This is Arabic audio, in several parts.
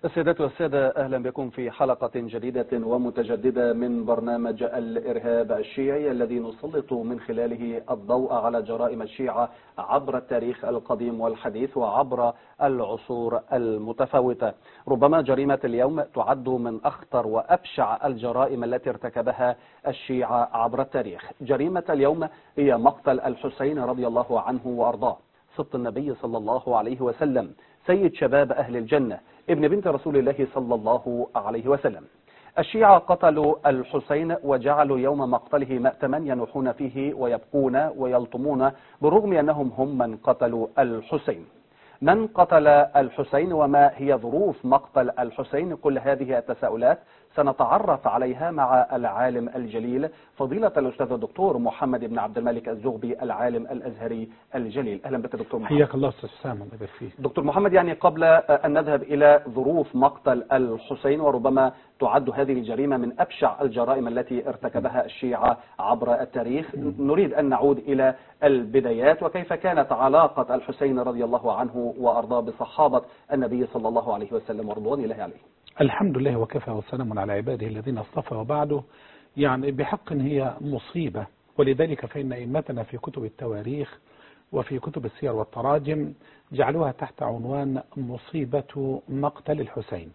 السيدات والسادة، أهلا بكم في حلقة جديدة ومتجددة من برنامج الإرهاب الشيعي الذي نسلط من خلاله الضوء على جرائم الشيعة عبر التاريخ القديم والحديث وعبر العصور المتفاوتة. ربما جريمة اليوم تعد من أخطر وأبشع الجرائم التي ارتكبها الشيعة عبر التاريخ. جريمة اليوم هي مقتل الحسين رضي الله عنه وأرضاه، سبط النبي صلى الله عليه وسلم، سيد شباب أهل الجنة، ابن بنت رسول الله صلى الله عليه وسلم. الشيعة قتلوا الحسين وجعلوا يوم مقتله مأتما ينوحون فيه ويبكون ويلطمون، بالرغم أنهم هم من قتلوا الحسين. من قتل الحسين وما هي ظروف مقتل الحسين؟ كل هذه التساؤلات سنتعرف عليها مع العالم الجليل فضيلة الأستاذ الدكتور محمد بن عبد الملك الزغبي، العالم الأزهري الجليل. أهلا بك دكتور محمد. حياك الله أستاذ سام، الله يبارك فيك. دكتور محمد، يعني قبل أن نذهب إلى ظروف مقتل الحسين، وربما تعد هذه الجريمة من أبشع الجرائم التي ارتكبها الشيعة عبر التاريخ، نريد أن نعود إلى البدايات وكيف كانت علاقة الحسين رضي الله عنه وأرضاه بصحابة النبي صلى الله عليه وسلم ورضوان الله عليه. الحمد لله وكفى وسلام على عباده الذين اصطفى، وبعده يعني بحق هي مصيبة، ولذلك فإن أئمتنا في كتب التواريخ وفي كتب السير والتراجم جعلوها تحت عنوان مصيبة مقتل الحسين.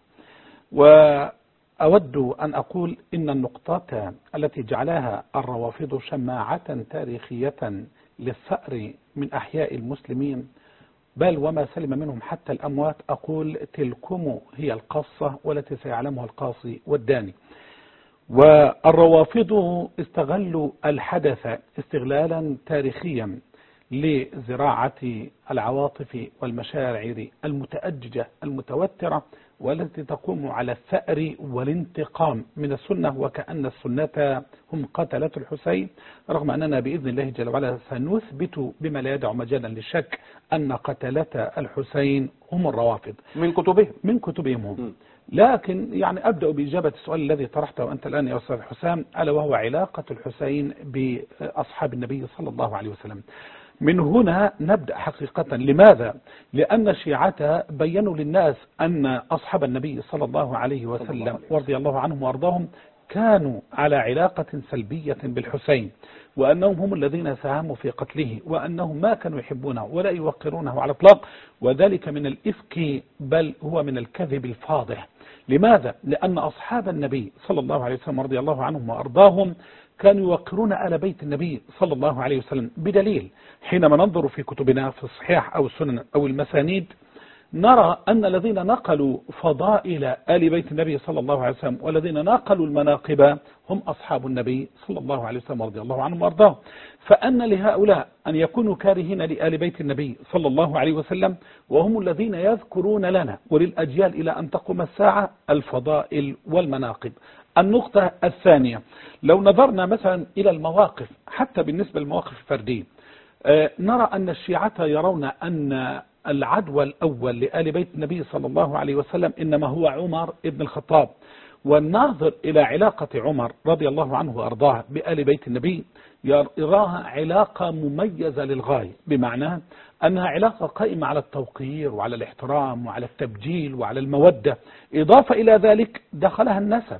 وأود أن أقول إن النقطة التي جعلها الروافض شماعة تاريخية للثأر من أحياء المسلمين، بل وما سلم منهم حتى الأموات، أقول تلكم هي القصة والتي سيعلمها القاصي والداني. والروافض استغلوا الحدث استغلالا تاريخيا لزراعة العواطف والمشاعر المتأججة المتوترة، والتي تقوم على الثأر والانتقام من السنة، وكأن السنة هم قتلة الحسين، رغم أننا بإذن الله جل وعلا سنثبت بما لا يدع مجالا للشك أن قتلة الحسين هم الروافض من كتبهم هم. لكن يعني أبدأ بإجابة السؤال الذي طرحته أنت الآن يا أستاذ حسام، ألا وهو علاقة الحسين بأصحاب النبي صلى الله عليه وسلم. من هنا نبدأ حقيقة. لماذا؟ لأن الشيعة بيّنوا للناس أن أصحاب النبي صلى الله عليه وسلم ورضي الله عنهم وأرضاهم كانوا على علاقة سلبية بالحسين، وأنهم هم الذين ساهموا في قتله، وأنهم ما كانوا يحبونه ولا يوقرونه على الإطلاق، وذلك من الإفك، بل هو من الكذب الفاضح. لماذا؟ لأن أصحاب النبي صلى الله عليه وسلم رضي الله عنهم وأرضاهم كانوا يوقرون آل بيت النبي صلى الله عليه وسلم، بدليل حينما ننظر في كتبنا في الصحيح أو السنن أو المسانيد نرى أن الذين نقلوا فضائل آل بيت النبي صلى الله عليه وسلم والذين نقلوا المناقب هم أصحاب النبي صلى الله عليه وسلم رضي الله عنهم وأرضاهم. فأن لهؤلاء أن يكونوا كارهين لآل بيت النبي صلى الله عليه وسلم، وهم الذين يذكرون لنا وللأجيال إلى أن تقوم الساعة الفضائل والمناقب. النقطة الثانية، لو نظرنا مثلا إلى المواقف حتى بالنسبة للمواقف الفردية، نرى أن الشيعة يرون أن العدوى الأول لآل بيت النبي صلى الله عليه وسلم إنما هو عمر ابن الخطاب. والناظر إلى علاقة عمر رضي الله عنه وأرضاه بآل بيت النبي يراها علاقة مميزة للغاية، بمعنى أنها علاقة قائمة على التوقير وعلى الاحترام وعلى التبجيل وعلى المودة. إضافة إلى ذلك دخلها النسب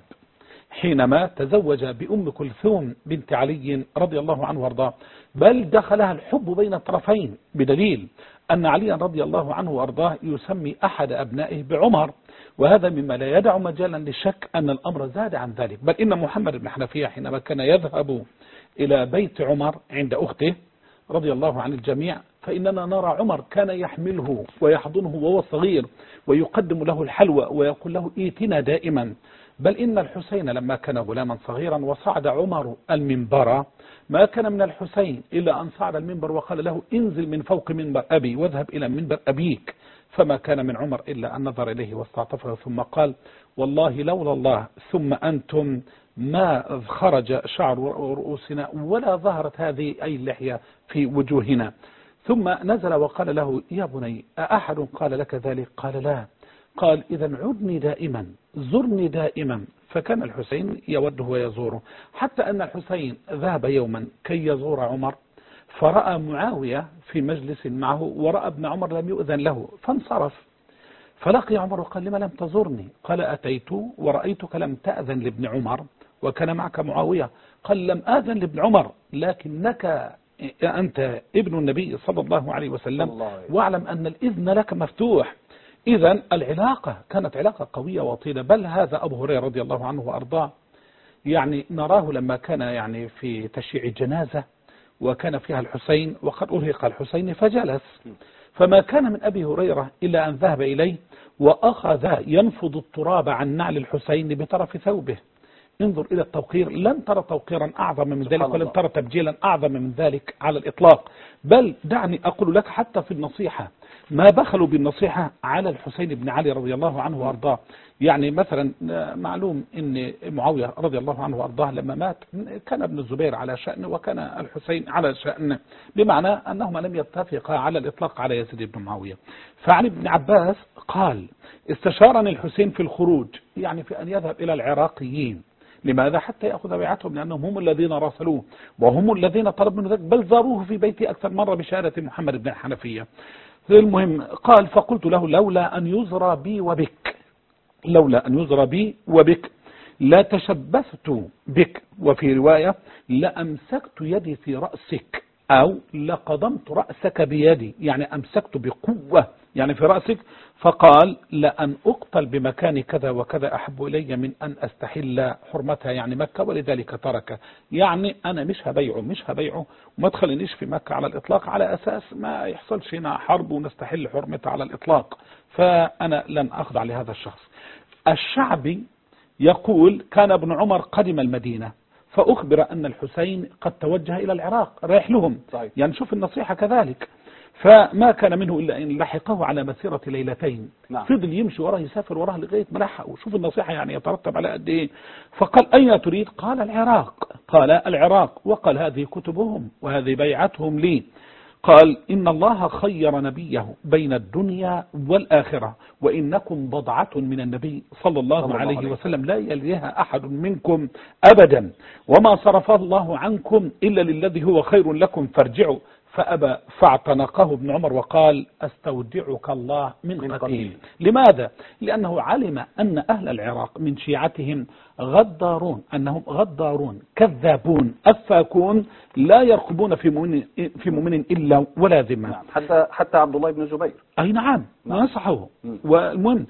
حينما تزوج بأم كلثوم بنت علي رضي الله عنه وارضاه، بل دخلها الحب بين الطرفين، بدليل أن علي رضي الله عنه وارضاه يسمي أحد أبنائه بعمر، وهذا مما لا يدع مجالا للشك أن الأمر زاد عن ذلك. بل إن محمد بن حنفية حينما كان يذهب إلى بيت عمر عند أخته رضي الله عن الجميع، فإننا نرى عمر كان يحمله ويحضنه وهو صغير ويقدم له الحلوى ويقول له إيتنا دائما. بل إن الحسين لما كان غلاما صغيرا وصعد عمر المنبر، ما كان من الحسين إلا أن صعد المنبر وقال له انزل من فوق منبر أبي واذهب إلى منبر أبيك، فما كان من عمر إلا أن نظر إليه واستعطفه ثم قال والله لولا الله ثم أنتم ما خرج شعر رؤوسنا ولا ظهرت هذه أي اللحية في وجوهنا. ثم نزل وقال له يا بني أأحد قال لك ذلك؟ قال لا. قال إذا عدني دائما زرني دائما. فكان الحسين يوده ويزوره، حتى أن الحسين ذهب يوما كي يزور عمر، فرأى معاوية في مجلس معه ورأى ابن عمر لم يؤذن له فانصرف. فلقي عمر وقال لما لم تزرني؟ قال أتيت ورأيتك لم تأذن لابن عمر وكان معك معاوية. قال لم آذن لابن عمر لكنك أنت ابن النبي صلى الله عليه وسلم واعلم أن الإذن لك مفتوح. إذن العلاقة كانت علاقة قوية وطيدة. بل هذا أبو هريرة رضي الله عنه وأرضاه يعني نراه لما كان يعني في تشييع الجنازة وكان فيها الحسين وقد أرهق الحسين فجلس، فما كان من أبي هريرة إلا أن ذهب إليه وأخذ ينفض التراب عن نعل الحسين بطرف ثوبه. انظر إلى التوقير، لن ترى توقيرا أعظم من ذلك ولن ترى تبجيلا أعظم من ذلك على الإطلاق. بل دعني أقول لك حتى في النصيحة ما بخلوا بالنصيحة على الحسين بن علي رضي الله عنه وأرضاه. يعني مثلا معلوم أن معاوية رضي الله عنه وأرضاه لما مات كان ابن الزبير على شأن وكان الحسين على شأن، بمعنى أنهما لم يتفقا على الإطلاق على يزيد بن معاوية. فعن ابن عباس قال استشارني الحسين في الخروج، يعني في أن يذهب إلى العراقيين. لماذا؟ حتى يأخذ بيعتهم، لأنهم هم الذين راسلوه وهم الذين طلبوا منه ذلك، بل زاروه في بيته أكثر مرة بشهادة محمد بن الحنفية. المهم قال فقلت له لولا أن يزرى بي وبك، لولا أن يزرى بي وبك لا تشبثت بك، وفي رواية لأمسكت يدي في رأسك أو لقضمت رأسك بيدي، يعني أمسكت بقوة يعني في رأسك. فقال لأن أقتل بمكان كذا وكذا أحب إلي من أن أستحل حرمتها يعني مكة، ولذلك ترك. يعني أنا مش هبيعه وما تخلينيش في مكة على الإطلاق على أساس ما يحصلش هنا حرب ونستحل حرمتها على الإطلاق، فأنا لن أخضع لهذا الشخص. الشعبي يقول كان ابن عمر قدم المدينة فأخبر أن الحسين قد توجه إلى العراق رايح لهم. يعني شوف النصيحة كذلك. فما كان منه إلا أن لحقه على مسيرة ليلتين. فضل يمشي وراه يسافر وراه لغاية ما لحقه. شوف النصيحة يعني يترتب على قد إيه. فقال أين تريد؟ قال العراق. قال العراق، وقال هذه كتبهم وهذه بيعتهم لي. قال إن الله خير نبيه بين الدنيا والآخرة وإنكم بضعة من النبي صلى الله عليه وسلم لا يليها أحد منكم أبدا، وما صرف الله عنكم إلا للذي هو خير لكم فارجعوا. فأبى فاعتنقه ابن عمر وقال استودعك الله من قتيل. لماذا؟ لأنه علم أن أهل العراق من شيعتهم غدارون، أنهم غدارون كذابون أفاكون لا يرقبون في مؤمن إلا ولا ذمة. حتى عبد الله بن الزبير أي نعم نصحه. والمهم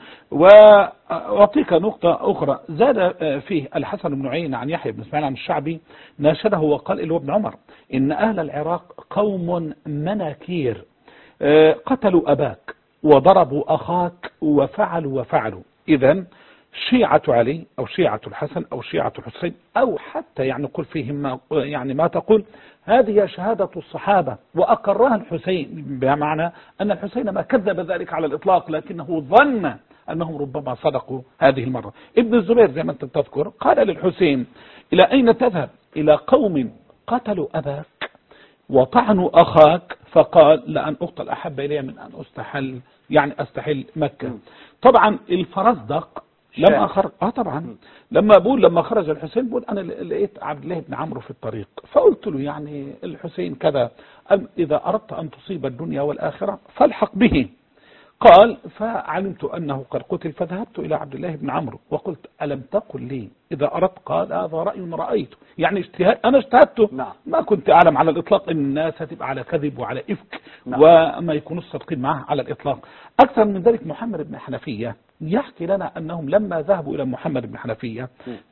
وأعطيك نقطة أخرى زاد فيه الحسن بن عيينة عن يحيى بن اسماعيل عن الشعبي ناشده وقال إلى ابن عمر إن أهل العراق قوم مناكير قتلوا أباك وضربوا أخاك وفعلوا. إذن شيعة علي أو شيعة الحسن أو شيعة الحسين أو حتى يعني قل فيهم يعني ما تقول هذه شهادة الصحابة وأقرها الحسين، بمعنى أن الحسين ما كذب ذلك على الإطلاق لكنه ظن أنهم ربما صدقوا هذه المرة. ابن الزبير زي ما أنت تذكر قال للحسين إلى أين تذهب؟ إلى قوم قتلوا أباك وطعنوا أخاك. فقال لأن أقتل أحب إلي من أن أستحل مكة. طبعا الفرزدق لما خرج طبعا لما خرج الحسين بقول أنا لقيت عبد الله بن عمرو في الطريق فقلت له يعني الحسين كذا إذا أردت أن تصيب الدنيا والآخرة فالحق به. قال فعلمت أنه قد قتل فذهبت إلى عبد الله بن عمرو وقلت ألم تقل لي إذا أردت؟ قال هذا رأي رأيته، يعني اجتهاد أنا اجتهدته. ما كنت أعلم على الإطلاق إن الناس هتبقى على كذب وعلى إفك وما يكونوا صادقين معه على الإطلاق. أكثر من ذلك محمد بن حنفية يحكي لنا أنهم لما ذهبوا إلى محمد بن حنفية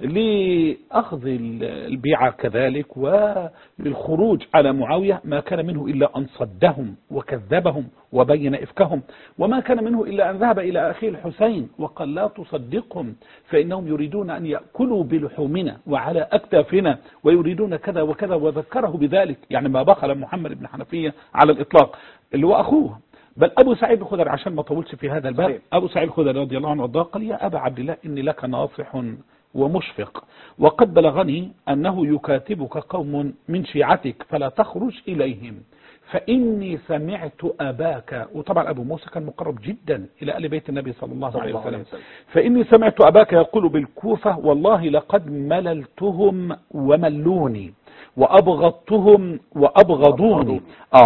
لأخذ البيعة كذلك وللخروج على معاوية ما كان منه إلا أن صدهم وكذبهم وبين إفكهم، وما كان منه إلا أن ذهب إلى أخيه الحسين وقال لا تصدقهم فإنهم يريدون أن يأكلوا بلحومنا وعلى أكتافنا ويريدون كذا وكذا، وذكره بذلك. يعني ما بخل محمد بن حنفية على الإطلاق اللي هو أخوه. بل أبو سعيد الخدري عشان ما طولش في هذا الباب أبو سعيد الخدري رضي الله عنه وارضاه قال يا أبا عبد الله إني لك ناصح ومشفق وقد بلغني أنه يكاتبك قوم من شيعتك فلا تخرج إليهم فإني سمعت أباك. وطبعا أبو موسى كان مقرب جدا إلى آل بيت النبي صلى الله عليه وسلم. فإني سمعت أباك يقول بالكوفة والله لقد مللتهم وملوني وأبغضتهم وأبغضوني.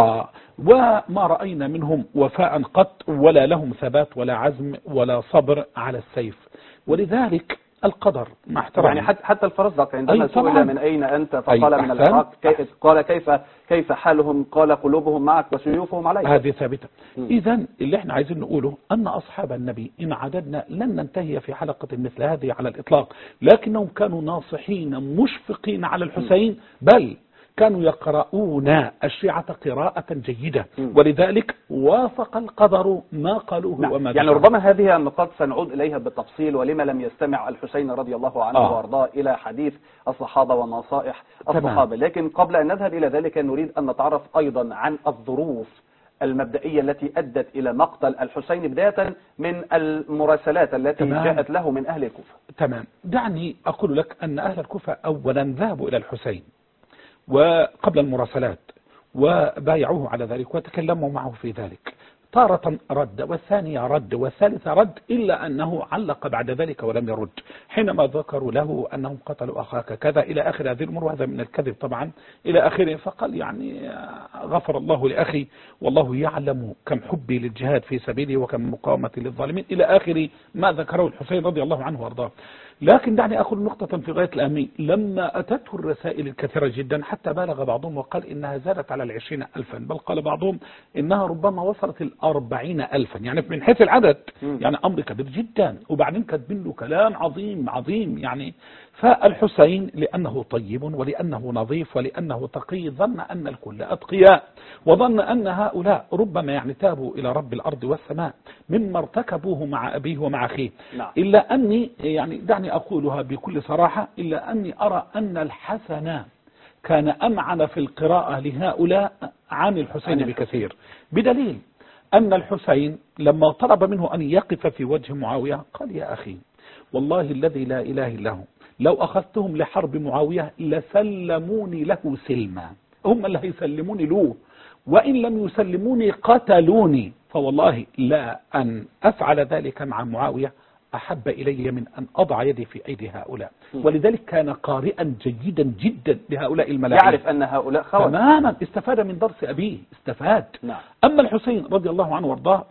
وما رأينا منهم وفاء قط، ولا لهم ثبات ولا عزم ولا صبر على السيف. ولذلك القدر مع احترامي، يعني حتى الفرزدق عندما سئل من أين أنت فقال من العراق، قال كيف حالهم؟ قال قلوبهم معك وسيوفهم عليك. هذه ثابتة. إذا اللي احنا عايزين نقوله أن أصحاب النبي إن عددنا لن ننتهي في حلقة مثل هذه على الإطلاق، لكنهم كانوا ناصحين مشفقين على الحسين، بل كانوا يقرؤون الشيعة قراءة جيدة، ولذلك وافق القدر ما قالوه وما يعني ربما هذه النقاط سنعود إليها بالتفصيل، ولما لم يستمع الحسين رضي الله عنه وارضاه إلى حديث الصحابة ونصائح الصحابة. لكن قبل أن نذهب إلى ذلك نريد أن نتعرف أيضا عن الظروف المبدئية التي أدت إلى مقتل الحسين، بداية من المراسلات التي جاءت له من أهل الكوفة. تمام. دعني أقول لك أن أهل الكوفة أولا ذهبوا إلى الحسين وقبل المراسلات وبايعوه على ذلك وتكلموا معه في ذلك، تارة رد والثانية رد والثالثة رد، إلا أنه علق بعد ذلك ولم يرد حينما ذكروا له أنهم قتلوا أخاك كذا إلى آخر هذه الأمور، وهذا من الكذب طبعا إلى آخره. فقال يعني غفر الله لأخي والله يعلم كم حبي للجهاد في سبيله وكم مقاومتي للظالمين إلى آخر ما ذكره الحسين رضي الله عنه وارضاه. لكن دعني أقول نقطة في غاية الأهمية، لما أتته الرسائل الكثيرة جدا حتى بالغ بعضهم وقال إنها زادت على 20,000، بل قال بعضهم إنها ربما وصلت 40,000، يعني من حيث العدد يعني أمر كبير جدا. وبعدين كاتبين له كلام عظيم عظيم يعني. فالحسين لأنه طيب ولأنه نظيف ولأنه تقي ظن أن الكل أتقياء، وظن أن هؤلاء ربما يعني تابوا إلى رب الأرض والسماء مما ارتكبوه مع أبيه ومع أخيه. إلا أني يعني دعني أقولها بكل صراحة، إلا أني أرى أن الحسن كان أمعن في القراءة لهؤلاء عن الحسين بكثير، بدليل أن الحسين لما طلب منه أن يقف في وجه معاوية قال يا أخي والله الذي لا إله إلا هو لو أخذتهم لحرب معاوية لسلموني له سلما، هم اللي هيسلموني له، وإن لم يسلموني قتلوني، فوالله لا أن أفعل ذلك مع معاوية أحب إلي من أن أضع يدي في أيدي هؤلاء. ولذلك كان قارئا جيدا جدا لهؤلاء الملاعين، يعرف أن هؤلاء خوات تماما، استفاد من درس أبيه استفاد. أما الحسين رضي الله عنه وارضاه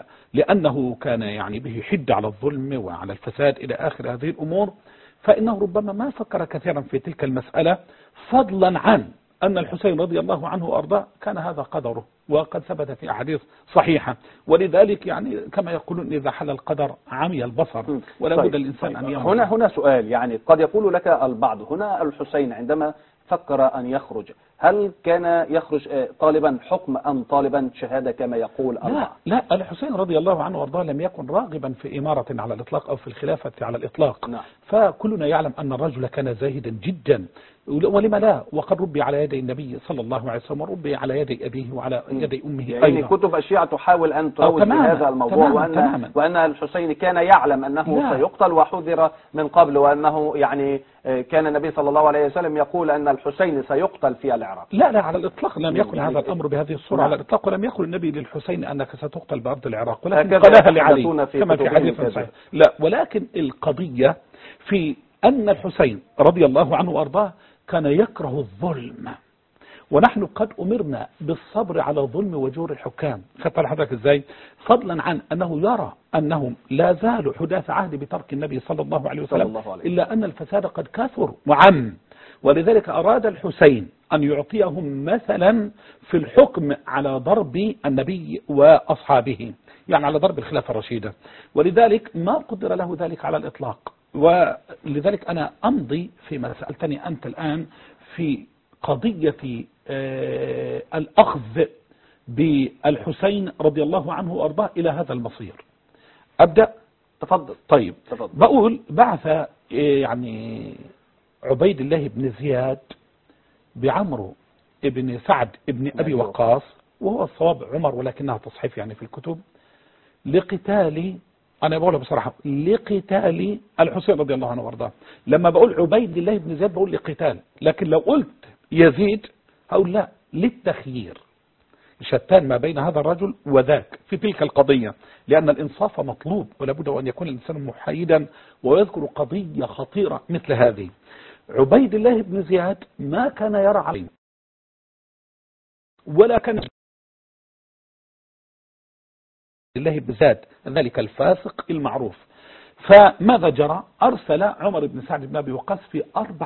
فلأنه كان يعني به حد على الظلم وعلى الفساد إلى آخر هذه الأمور، فإنه ربما ما فكر كثيرا في تلك المسألة، فضلا عن أن الحسين رضي الله عنه وأرضاه كان هذا قدره، وقد ثبت في أحاديث صحيحة. ولذلك يعني كما يقولون إذا حل القدر عمي البصر، ولا بد الإنسان أن يمر. هنا سؤال، يعني قد يقول لك البعض هنا الحسين عندما فكر أن يخرج، هل كان يخرج طالبا حكم أم طالبا شهادة كما يقول البعض؟ لا، الحسين رضي الله عنه وارضاه لم يكن راغبا في إمارة على الإطلاق أو في الخلافة على الإطلاق. فكلنا يعلم أن الرجل كان زاهدا جدا، ولما لا، وقد ربي على يدي النبي صلى الله عليه وسلم وربي على يدي أبيه وعلى يدي أمه يعني أيضا. كتب الشيعة تحاول أن تروج بهذا الموضوع، وأن الحسين كان يعلم أنه سيقتل وحذر من قبل، وأنه يعني كان النبي صلى الله عليه وسلم يقول أن الحسين سيقتل في العراق. لا على الإطلاق لم يقل هذا الأمر بهذه الصورة على الإطلاق، ولم يقل النبي للحسين أنك ستقتل بأرض العراق، ولكن قالها لعلي كما في حديث صحيح. لا، ولكن القضية في أن الحسين رضي الله عنه وأرضاه كان يكره الظلم، ونحن قد أمرنا بالصبر على ظلم وجور الحكام. خدت حضرتك إزاي؟ فضلا عن أنه يرى أنهم لا زالوا حداث عهد بترك النبي صلى الله عليه وسلم، إلا أن الفساد قد كثر وعم، ولذلك أراد الحسين أن يعطيهم مثلا في الحكم على ضرب النبي وأصحابه، يعني على ضرب الخلافة الرشيدة، ولذلك ما قدر له ذلك على الإطلاق. ولذلك أنا أمضي فيما سألتني أنت الآن في قضية الأخذ بالحسين رضي الله عنه وأرضاه إلى هذا المصير. أبدأ؟ تفضل. طيب، بقول بعث يعني عبيد الله بن زياد بعمرو ابن سعد ابن أبي وقاص، وهو الصواب عمر ولكنها تصحيف يعني في الكتب، لقتال، أنا بقولها بصراحة، لقتال الحسين رضي الله عنه وارضاه. لما بقول عبيد الله بن زياد بقول لقتال، لكن لو قلت يزيد هقول لا، للتخيير، شتان ما بين هذا الرجل وذاك في تلك القضية، لأن الإنصاف مطلوب، ولا بد أن يكون الإنسان محايدا ويذكر قضية خطيرة مثل هذه. عبيد الله بن زياد ما كان يرى عليه ولا كان الله بن زياد ذلك الفاسق المعروف. فماذا جرى؟ أرسل عمر بن سعد بن أبي وقاص في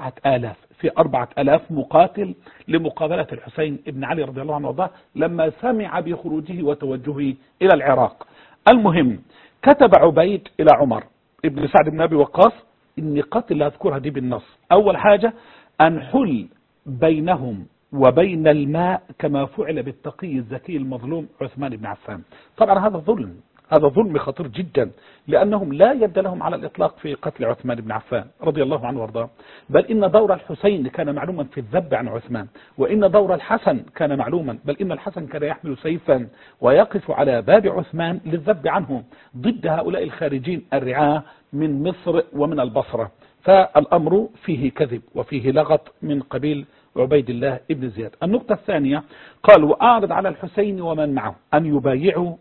4000 مقاتل لمقابلة الحسين بن علي رضي الله عنه وارضاه لما سمع بخروجه وتوجهه إلى العراق. المهم كتب عبيد إلى عمر بن سعد بن أبي وقاص النقاط اللي أذكرها دي بالنص. أول حاجة أن حل بينهم وبين الماء كما فعل بالتقي الذكي المظلوم عثمان بن عفان. طبعا هذا ظلم خطير جدا، لأنهم لا يد لهم على الإطلاق في قتل عثمان بن عفان رضي الله عنه وارضاه، بل إن دور الحسين كان معلوما في الذب عن عثمان، وإن دور الحسن كان معلوما، بل إن الحسن كان يحمل سيفا ويقف على باب عثمان للذب عنه ضد هؤلاء الخارجين الرعاة من مصر ومن البصرة. فالأمر فيه كذب وفيه لغط من قبيل عبيد الله ابن زياد. النقطة الثانية قال وأعرض على الحسين ومن معه أن يبايعوا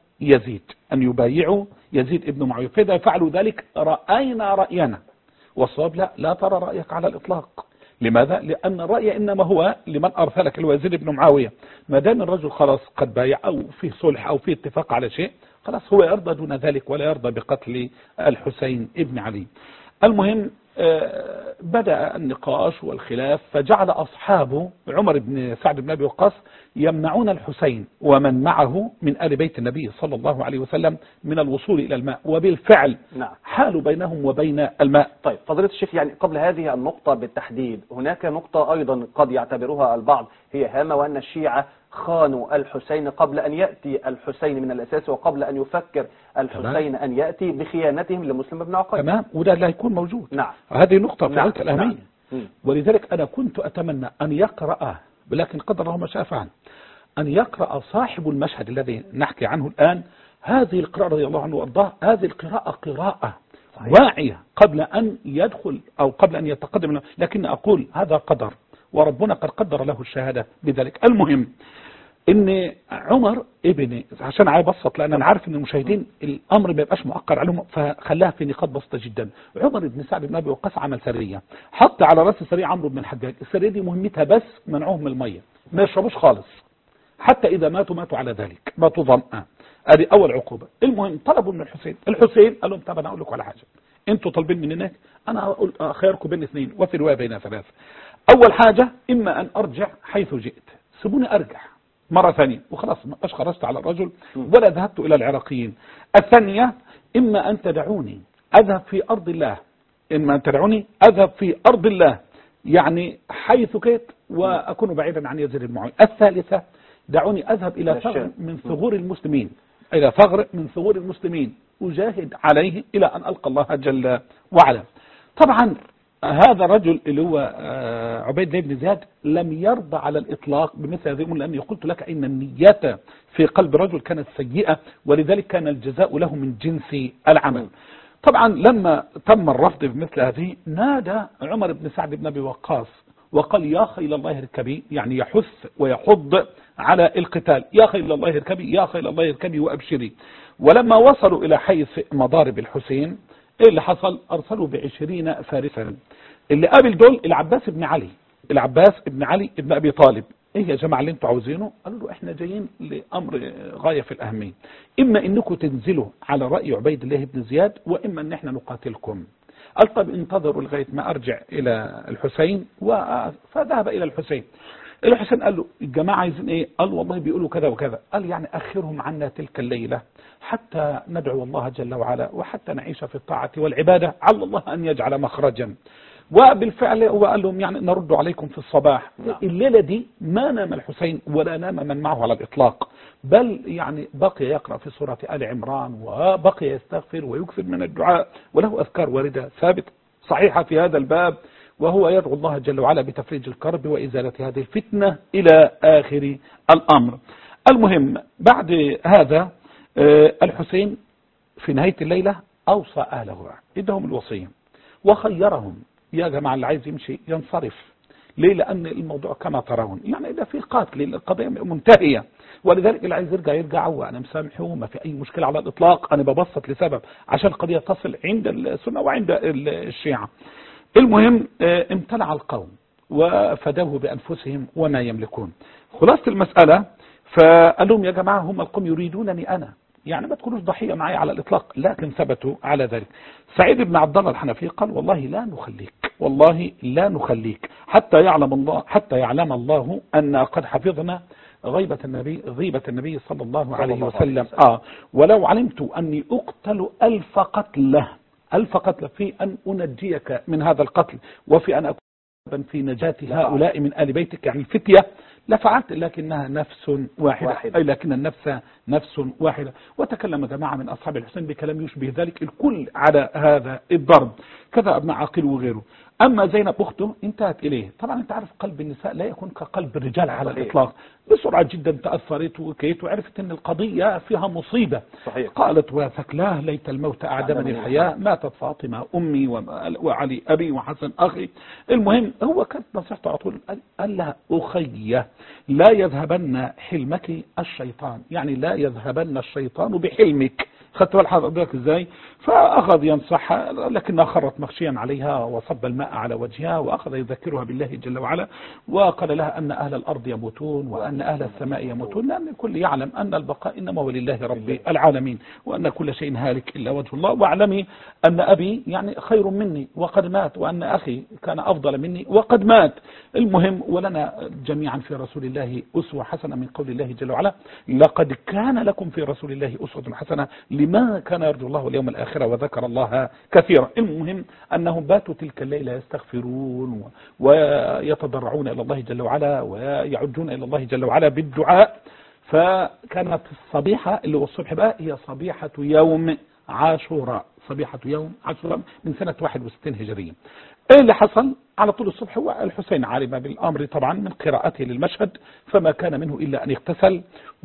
يزيد ابن معاوية، فإذا فعلوا ذلك رأينا رأينا، والصواب لا ترى رأيك على الإطلاق. لماذا؟ لأن الرأي إنما هو لمن أرسلك الوزير ابن معاوية. ما دام الرجل خلاص قد بايع أو في صلح أو في اتفاق على شيء، خلاص هو يرضى دون ذلك ولا يرضى بقتل الحسين ابن علي. المهم بدأ النقاش والخلاف، فجعل أصحاب عمر بن سعد بن أبي وقاص يمنعون الحسين ومن معه من آل بيت النبي صلى الله عليه وسلم من الوصول إلى الماء، وبالفعل حالوا بينهم وبين الماء. طيب فضيلة الشيخ، يعني قبل هذه النقطة بالتحديد هناك نقطة أيضا قد يعتبرها البعض هي هامة، وأن الشيعة خانوا الحسين قبل أن يأتي الحسين من الأساس، وقبل أن يفكر الحسين أن يأتي بخيانتهم لمسلم بن عقيل. تمام، وده لا يكون موجود. نعم، هذه نقطة في غاية الأهمية. ولذلك أنا كنت أتمنى أن يقرأ، ولكن قدر الله ما شاء فعل، أن يقرأ صاحب المشهد الذي نحكي عنه الآن هذه القراءة رضي الله عنه وارضاه. هذه القراءة قراءة واعية قبل أن يدخل أو قبل أن يتقدم، لكن أقول هذا قدر، وربنا قد قدر له الشهادة بذلك. المهم ان عمر عشان عايز ابسط، لان انا عارف ان المشاهدين الامر ما يبقاش مؤقر عليهم، فخلاها في نقاط بسيطه جدا. عمر بن سعد بن ابي وقاص عمل سريه، حط على راس السريه عمرو بن الحجاج. السريه دي مهمتها بس منعوهم من الميه، ما يشربوش خالص، حتى اذا ماتوا على ذلك، ماتوا ظمأ. ادي اول عقوبه. المهم طلبوا من الحسين قال لهم طب انا اقول لكم على حاجه، انتوا طالبين مني انا اقول خيركم بين اثنين، وفي روايه بين ثلاثه. اول حاجه اما ان ارجع حيث جئت، سيبوني ارجع مرة ثانية وخلاص، ما خرجت على الرجل ولا ذهبت إلى العراقيين. الثانية إما أن تدعوني أذهب في أرض الله، يعني حيث كنت وأكون بعيدا عن يزيد بن معاوية. الثالثة دعوني أذهب إلى ثغر من ثغور المسلمين أجاهد عليه إلى أن ألقى الله جل وعلا. طبعا هذا الرجل اللي هو عبيد الله بن زياد لم يرضى على الإطلاق بمثل هذه الأمور، لأني قلت لك إن النية في قلب رجل كانت سيئة، ولذلك كان الجزاء له من جنس العمل. طبعا لما تم الرفض بمثل هذه، نادى عمر بن سعد بن أبي وقاص وقال يا خيل الله اركبي، يعني يحث ويحض على القتال، يا خيل الله اركبي وأبشري. ولما وصلوا إلى حيث مضارب الحسين، ايه اللي حصل؟ ارسلوا ب20 فارسا. اللي قابل دول العباس بن علي ابن ابي طالب. ايه يا جماعه اللي انتوا عاوزينه؟ قالوا له احنا جايين لامر غايه في الاهميه، اما انكم تنزلوا على راي عبيد الله بن زياد، واما ان احنا نقاتلكم. قال طب انتظروا لغايه ما ارجع الى الحسين. فذهب الى الحسين قال له الجماعه عايزين ايه؟ قال والله بيقولوا كذا وكذا. قال يعني اخرهم عنا تلك الليله حتى ندعو الله جل وعلا، وحتى نعيش في الطاعة والعبادة، على الله أن يجعل مخرجا. وبالفعل هو قال لهم يعني نرد عليكم في الصباح. الليلة دي ما نام الحسين ولا نام من معه على الإطلاق، بل يعني بقي يقرأ في سورة آل عمران، وبقي يستغفر ويكثر من الدعاء، وله أذكار واردة ثابت صحيحة في هذا الباب، وهو يدعو الله جل وعلا بتفريج الكرب وإزالة هذه الفتنة إلى آخر الأمر. المهم بعد هذا الحسين في نهاية الليلة أوصى أهله، إدهم الوصية وخيرهم، يا جماعة اللي عايز يمشي ينصرف. ليه؟ لأن الموضوع كما ترون يعني إذا في قاتل القضية منتهية، ولذلك اللي عايز يرجع وأنا مسامحه، ما في أي مشكلة على الإطلاق. أنا ببسط لسبب عشان القضية تصل عند السنة وعند الشيعة. المهم امتنع القوم وفدوه بأنفسهم وما يملكون. خلاصة المسألة فقال لهم يا جماعة هم القوم يريدونني أنا، يعني ما تكونوش ضحية معي على الإطلاق، لكن ثبتوا على ذلك. سعيد بن عبد الله الحنفي قال والله لا نخليك، والله لا نخليك حتى يعلم الله أن قد حفظنا غيبة النبي صلى الله عليه وسلم. ولو علمت أني أقتل ألف قتلة في أن أنجيك من هذا القتل وفي أن أكون في نجاة هؤلاء من آل بيتك، يعني الفتية، لفعلت، لكنها نفس واحدة. أي لكن النفس نفس واحدة. وتكلم جماعة من أصحاب الحسين بكلام يشبه ذلك، الكل على هذا الضرب، كذا ابن عقيل وغيره. أما زينب أخته انتهت إليه. طبعا أنت عارف قلب النساء لا يكون كقلب الرجال على الإطلاق. بسرعة جدا تأثرت وكيت وعرفت أن القضية فيها مصيبة. صحيح. قالت وثكلاه ليت الموت أعدمني الحياة، ماتت فاطمة أمي وعلي أبي وحسن أخي. المهم هو كانت نصيحته على طول، قال لها أخية لا يذهبن حلمك الشيطان، يعني لا يذهبن الشيطان بحلمك. خدت بال حضرتك ازاي؟ فاخذ ينصحها لكنها خرت مغشيا عليها وصب الماء على وجهها واخذ يذكرها بالله جل وعلا، وقال لها ان اهل الارض يموتون وان اهل السماء يموتون، لان الكل يعلم ان البقاء انما هو لله رب العالمين وان كل شيء هالك الا وجه الله، واعلمي ان ابي يعني خير مني وقد مات، وان اخي كان افضل مني وقد مات. المهم ولنا جميعا في رسول الله اسوه حسنه، من قول الله جل وعلا لقد كان لكم في رسول الله اسوه حسنه لما كان يرجو الله اليوم الآخرة وذكر الله كثيرا. المهم أنهم باتوا تلك الليلة يستغفرون ويتضرعون إلى الله جل وعلا ويعجون إلى الله جل وعلا بالدعاء. فكانت الصبيحة اللي هو الصبح بقى هي صبيحة يوم عاشوراء، صبيحة يوم عاشوراء من سنة 61 هجرية. ايه اللي حصل؟ على طول الصبح هو الحسين علم بالامر طبعا من قراءته للمشهد، فما كان منه الا ان يغتسل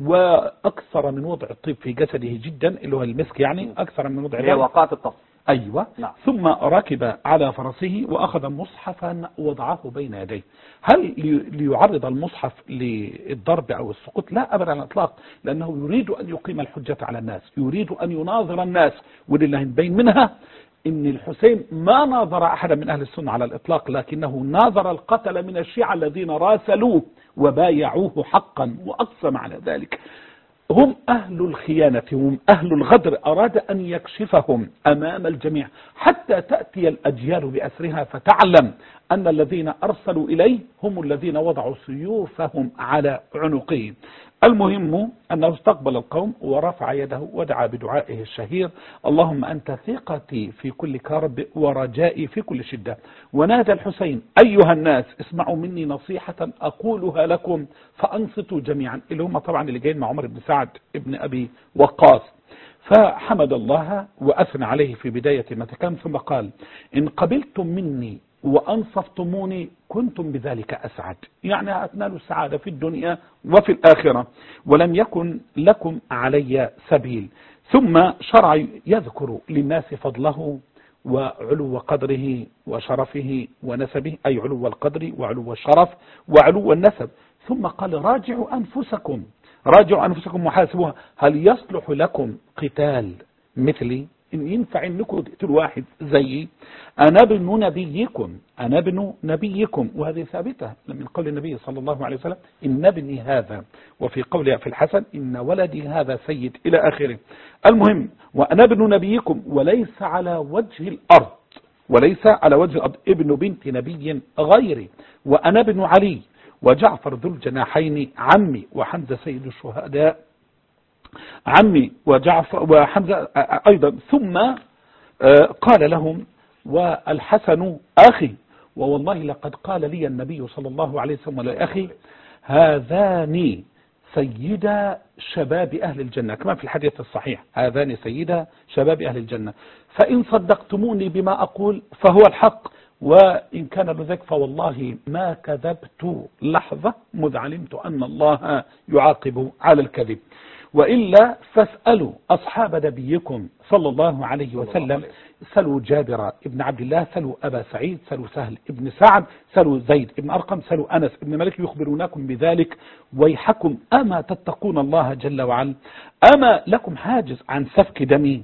واكثر من وضع الطيب في جسده جدا اللي هو المسك، يعني اكثر من وضع هي وقعت الطف. ايوه. نعم. ثم ركب على فرسه واخذ مصحفا وضعه بين يديه. هل ليعرض المصحف للضرب او السقوط؟ لا ابدا على الاطلاق، لانه يريد ان يقيم الحجة على الناس، يريد ان يناظر الناس. ولله بين منها ان الحسين ما ناظر احدا من اهل السنة على الاطلاق، لكنه ناظر القتل من الشيعة الذين راسلوه وبايعوه حقا واقسم على ذلك. هم أهل الخيانة، هم أهل الغدر، أراد أن يكشفهم أمام الجميع حتى تأتي الأجيال بأسرها فتعلم أن الذين أرسلوا إليه هم الذين وضعوا سيوفهم على عنقهم. المهم أنه استقبل القوم ورفع يده ودعا بدعائه الشهير اللهم أنت ثقتي في كل كرب ورجائي في كل شدة. ونادى الحسين أيها الناس اسمعوا مني نصيحة أقولها لكم فأنصتوا جميعا، اللي هم طبعا اللي جايين مع عمر بن سعد ابن أبي وقاص. فحمد الله وأثنى عليه في بداية ما تكلم، ثم قال إن قبلتم مني وأنصفتموني كنتم بذلك أسعد، يعني أتنالوا السعادة في الدنيا وفي الآخرة ولم يكن لكم علي سبيل. ثم شرع يذكر للناس فضله وعلو قدره وشرفه ونسبه، أي علو القدر وعلو الشرف وعلو النسب. ثم قال راجعوا أنفسكم وحاسبوها هل يصلح لكم قتال مثلي؟ إن ينفع انكم تقتلوا واحد زيي؟ أنا ابن نبيكم وهذه ثابتة من قول النبي صلى الله عليه وسلم إن ابني هذا، وفي قوله في الحسن إن ولدي هذا سيد إلى آخره. المهم وأنا ابن نبيكم وليس على وجه الأرض ابن بنت نبي غيري، وأنا ابن علي وجعفر ذو الجناحين عمي، وحمزة سيد الشهداء عمي، وجعفر وحمزة أيضا. ثم قال لهم والحسن أخي، ووالله لقد قال لي النبي صلى الله عليه وسلم لأخي هذان سيدا شباب أهل الجنة، كما في الحديث الصحيح هذان سيدا شباب أهل الجنة، فإن صدقتموني بما أقول فهو الحق، وإن كان لذلك فوالله ما كذبت لحظة مذ علمت أن الله يعاقب على الكذب. وإلا فاسألوا أصحاب نبيكم صلى الله عليه وسلم، سألوا جابر ابن عبد الله، سألوا أبا سعيد، سألوا سهل ابن سعد، سألوا زيد ابن أرقم، سألوا أنس ابن مالك يخبرونكم بذلك. ويحكم أما تتقون الله جل وعلا؟ أما لكم حاجز عن سفك دمي؟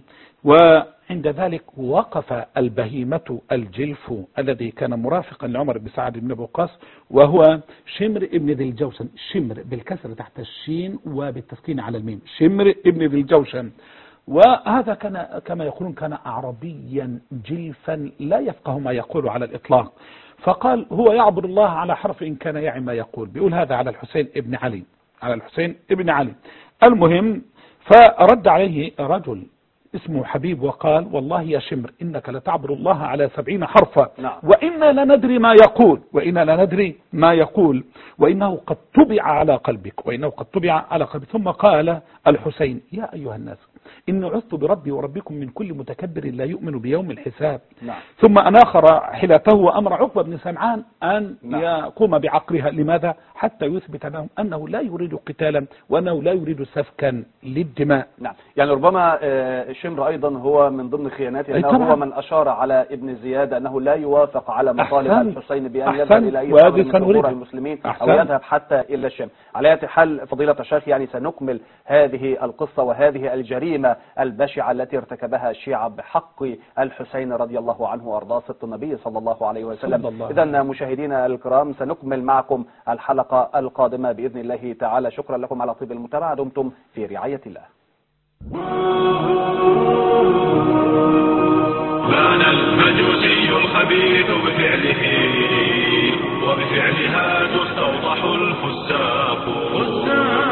وعند ذلك وقف البهيمة الجلف الذي كان مرافقا لعمر بن سعد بن وقاص، وهو شمر ابن ذي الجوشن، شمر بالكسر تحت الشين وبالتسكين على الميم، شمر ابن ذي الجوشن. وهذا كان كما يقولون كان أعربيا جلفا لا يفقه ما يقول على الإطلاق، فقال هو يعبد الله على حرف إن كان يعي ما يقول، بيقول هذا على الحسين ابن علي، على الحسين ابن علي. المهم فرد عليه رجل اسمه حبيب وقال والله يا شمر إنك لتعبد الله على 70 حرفا، وإنا لندري ما يقول، وإنا لندري ما يقول، وإنه قد طبع على قلبك، وإنه قد طبع على قلبك. ثم قال الحسين يا أيها الناس إن عذت بربي وربكم من كل متكبر لا يؤمن بيوم الحساب. ثم أناخر حلته وأمر عقبة بن سمعان أن يقوم بعقرها. لماذا؟ حتى يثبت لهم أنه لا يريد قتالا وأنه لا يريد سفكا للدماء. يعني ربما شمر أيضا هو من ضمن خياناته أنه هو من أشار على ابن زياد أنه لا يوافق على مطالب الحسين بأن يذهب إلى أي قبر من قبور المسلمين أو يذهب حتى إلى الشام. على أي حال فضيلة الشيخ، يعني سنكمل هذه القصة وهذه الجريمة البشعة التي ارتكبها الشيعة بحق الحسين رضي الله عنه وأرضاه ست النبي صلى الله عليه وسلم. إذن مشاهدينا الكرام سنكمل معكم الحلقة القادمة بإذن الله تعالى. شكرا لكم على طيب المتابعة، دمتم في رعاية الله. كان المجوسي الخبيث بفعله